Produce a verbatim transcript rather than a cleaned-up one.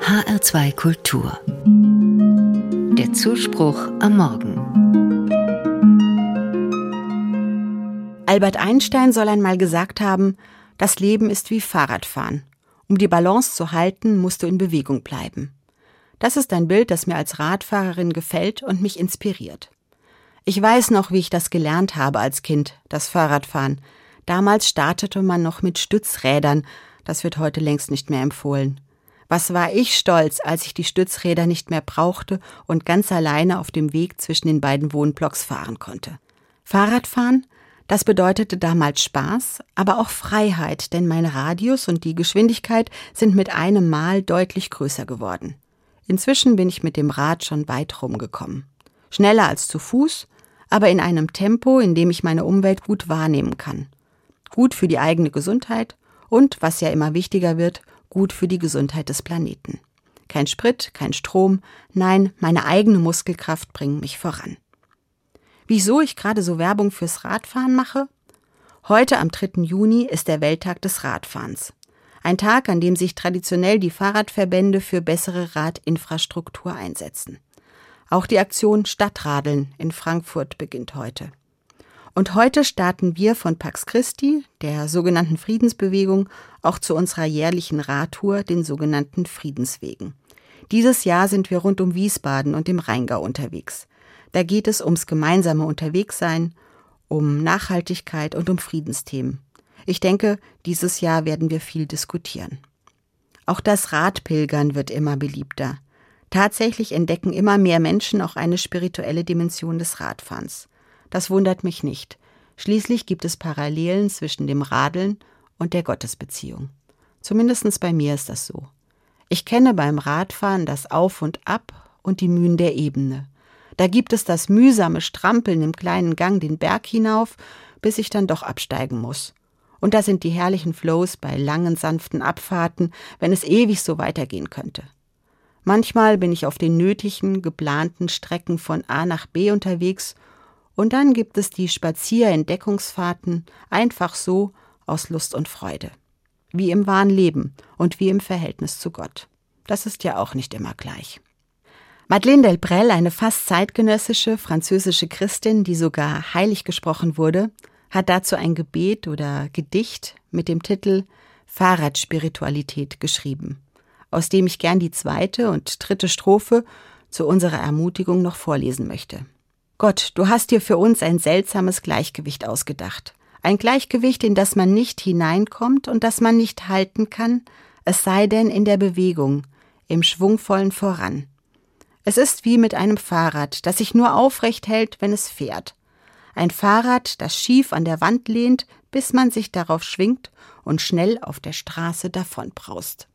H R zwei Kultur. Der Zuspruch am Morgen. Albert Einstein soll einmal gesagt haben, das Leben ist wie Fahrradfahren. Um die Balance zu halten, musst du in Bewegung bleiben. Das ist ein Bild, das mir als Radfahrerin gefällt und mich inspiriert. Ich weiß noch, wie ich das gelernt habe als Kind, das Fahrradfahren. Damals startete man noch mit Stützrädern. Das wird heute längst nicht mehr empfohlen. Was war ich stolz, als ich die Stützräder nicht mehr brauchte und ganz alleine auf dem Weg zwischen den beiden Wohnblocks fahren konnte. Fahrradfahren, das bedeutete damals Spaß, aber auch Freiheit, denn mein Radius und die Geschwindigkeit sind mit einem Mal deutlich größer geworden. Inzwischen bin ich mit dem Rad schon weit rumgekommen. Schneller als zu Fuß, aber in einem Tempo, in dem ich meine Umwelt gut wahrnehmen kann. Gut für die eigene Gesundheit und, was ja immer wichtiger wird, gut für die Gesundheit des Planeten. Kein Sprit, kein Strom, nein, meine eigene Muskelkraft bringt mich voran. Wieso ich gerade so Werbung fürs Radfahren mache? Heute am dritten Juni ist der Welttag des Radfahrens. Ein Tag, an dem sich traditionell die Fahrradverbände für bessere Radinfrastruktur einsetzen. Auch die Aktion Stadtradeln in Frankfurt beginnt heute. Und heute starten wir von Pax Christi, der sogenannten Friedensbewegung, auch zu unserer jährlichen Radtour, den sogenannten Friedenswegen. Dieses Jahr sind wir rund um Wiesbaden und im Rheingau unterwegs. Da geht es ums gemeinsame Unterwegssein, um Nachhaltigkeit und um Friedensthemen. Ich denke, dieses Jahr werden wir viel diskutieren. Auch das Radpilgern wird immer beliebter. Tatsächlich entdecken immer mehr Menschen auch eine spirituelle Dimension des Radfahrens. Das wundert mich nicht. Schließlich gibt es Parallelen zwischen dem Radeln und der Gottesbeziehung. Zumindest bei mir ist das so. Ich kenne beim Radfahren das Auf und Ab und die Mühen der Ebene. Da gibt es das mühsame Strampeln im kleinen Gang den Berg hinauf, bis ich dann doch absteigen muss. Und da sind die herrlichen Flows bei langen, sanften Abfahrten, wenn es ewig so weitergehen könnte. Manchmal bin ich auf den nötigen, geplanten Strecken von A nach B unterwegs. Und dann gibt es die Spazier-Entdeckungsfahrten, einfach so, aus Lust und Freude. Wie im wahren Leben und wie im Verhältnis zu Gott. Das ist ja auch nicht immer gleich. Madeleine Delbrel, eine fast zeitgenössische französische Christin, die sogar heilig gesprochen wurde, hat dazu ein Gebet oder Gedicht mit dem Titel Fahrradspiritualität geschrieben, aus dem ich gern die zweite und dritte Strophe zu unserer Ermutigung noch vorlesen möchte. Gott, du hast dir für uns ein seltsames Gleichgewicht ausgedacht. Ein Gleichgewicht, in das man nicht hineinkommt und das man nicht halten kann, es sei denn in der Bewegung, im schwungvollen Voran. Es ist wie mit einem Fahrrad, das sich nur aufrecht hält, wenn es fährt. Ein Fahrrad, das schief an der Wand lehnt, bis man sich darauf schwingt und schnell auf der Straße davonbraust.